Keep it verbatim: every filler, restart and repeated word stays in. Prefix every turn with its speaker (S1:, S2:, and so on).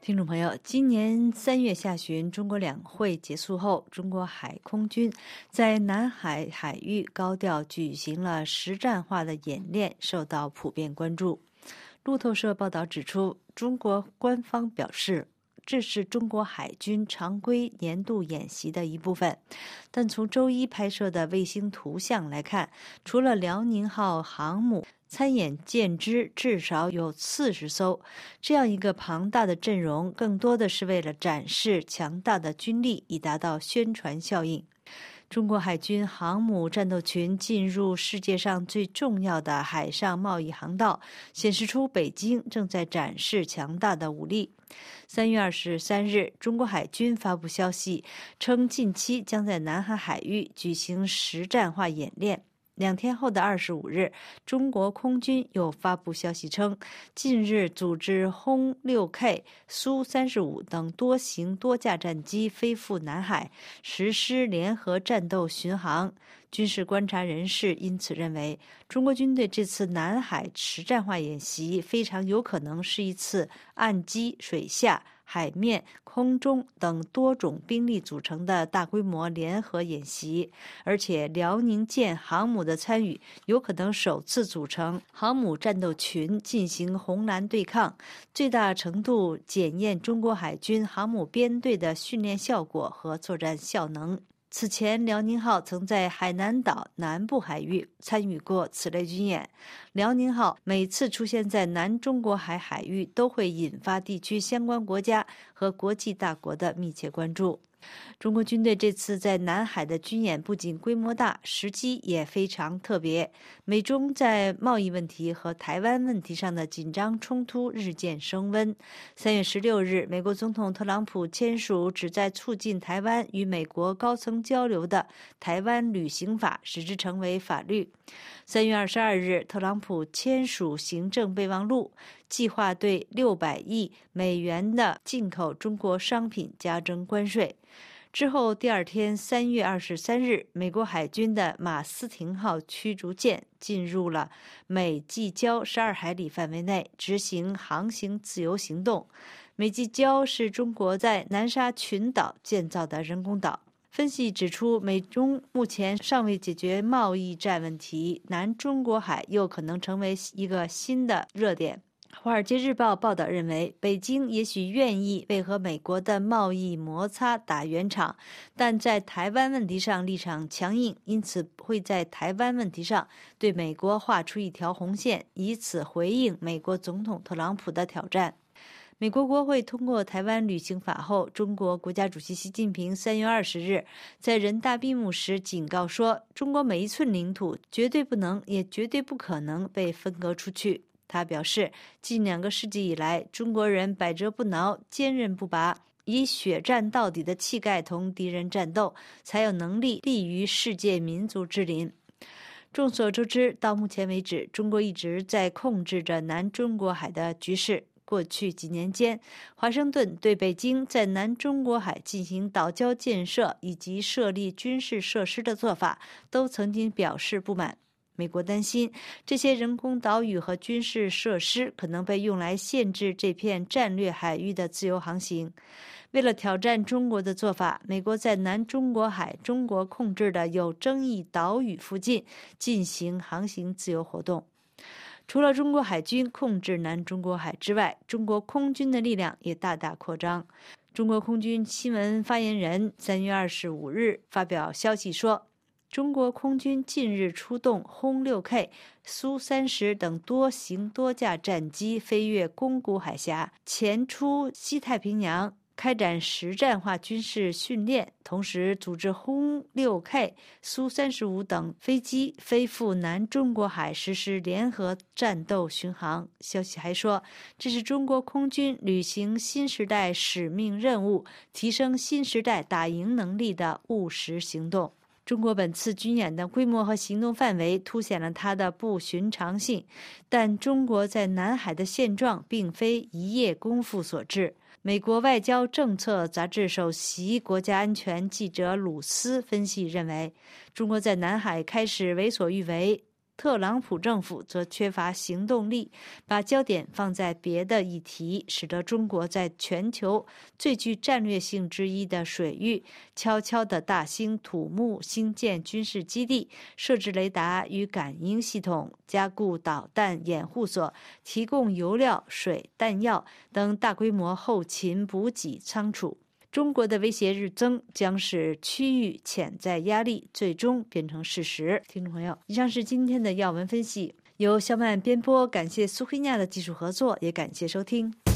S1: 听众朋友，今年三月下旬，中国两会结束后，中国海空军在南海海域高调举行了实战化的演练，受到普遍关注。路透社报道指出，中国官方表示，这是中国海军常规年度演习的一部分。但从周一拍摄的卫星图像来看，除了辽宁号航母参演舰只至少有四十艘，这样一个庞大的阵容，更多的是为了展示强大的军力，以达到宣传效应。中国海军航母战斗群进入世界上最重要的海上贸易航道，显示出北京正在展示强大的武力。三月二十三日，中国海军发布消息，称近期将在南海海域举行实战化演练。两天后的二十五日，中国空军又发布消息称，近日组织轰 六 K、苏三十五等多型多架战机飞赴南海，实施联合战斗巡航。军事观察人士因此认为，中国军队这次南海实战化演习非常有可能是一次岸基、水下、海面、空中等多种兵力组成的大规模联合演习，而且辽宁舰航母的参与有可能首次组成航母战斗群进行红蓝对抗，最大程度检验中国海军航母编队的训练效果和作战效能。此前，辽宁号曾在海南岛南部海域参与过此类军演。辽宁号每次出现在南中国海海域，都会引发地区相关国家和国际大国的密切关注。中国军队这次在南海的军演不仅规模大，时机也非常特别。美中在贸易问题和台湾问题上的紧张冲突日渐升温。三月十六日，美国总统特朗普签署旨在促进台湾与美国高层交流的台湾旅行法，使之成为法律。三月二十二日，特朗普签署行政备忘录，计划对六百亿美元的进口中国商品加征关税。之后第二天，三月二十三日，美国海军的马斯廷号驱逐舰进入了美济礁十二海里范围内，执行航行自由行动。美济礁是中国在南沙群岛建造的人工岛。分析指出，美中目前尚未解决贸易战问题，南中国海又可能成为一个新的热点。《华尔街日报》报道认为，北京也许愿意为和美国的贸易摩擦打圆场，但在台湾问题上立场强硬，因此会在台湾问题上对美国画出一条红线，以此回应美国总统特朗普的挑战。美国国会通过台湾旅行法后，中国国家主席习近平三月二十日在人大闭幕时警告说，中国每一寸领土绝对不能也绝对不可能被分割出去。他表示，近两个世纪以来，中国人百折不挠、坚韧不拔，以血战到底的气概同敌人战斗，才有能力立于世界民族之林。众所周知，到目前为止，中国一直在控制着南中国海的局势。过去几年间，华盛顿对北京在南中国海进行岛礁建设以及设立军事设施的做法，都曾经表示不满。美国担心这些人工岛屿和军事设施可能被用来限制这片战略海域的自由航行。为了挑战中国的做法，美国在南中国海中国控制的有争议岛屿附近进行航行自由活动。除了中国海军控制南中国海之外，中国空军的力量也大大扩张。中国空军新闻发言人三月二十五日发表消息说，中国空军近日出动轰 六 K、苏三十等多型多架战机飞越宫古海峡，前出西太平洋，开展实战化军事训练，同时组织轰 六 K、苏三十五等飞机飞赴南中国海实施联合战斗巡航。消息还说，这是中国空军履行新时代使命任务、提升新时代打赢能力的务实行动。中国本次军演的规模和行动范围凸显了它的不寻常性，但中国在南海的现状并非一夜功夫所致。美国外交政策杂志首席国家安全记者鲁斯分析认为，中国在南海开始为所欲为， 特朗普政府则缺乏行动力，把焦点放在别的议题，使得中国在全球最具战略性之一的水域悄悄地大兴土木，兴建军事基地，设置雷达与感应系统，加固导弹掩护所，提供油料、水、弹药等大规模后勤补给仓储。中国的威胁日增，将使区域潜在压力最终变成事实。听众朋友，以上是今天的要闻分析，由肖曼编播，感谢苏菲亚的技术合作，也感谢收听。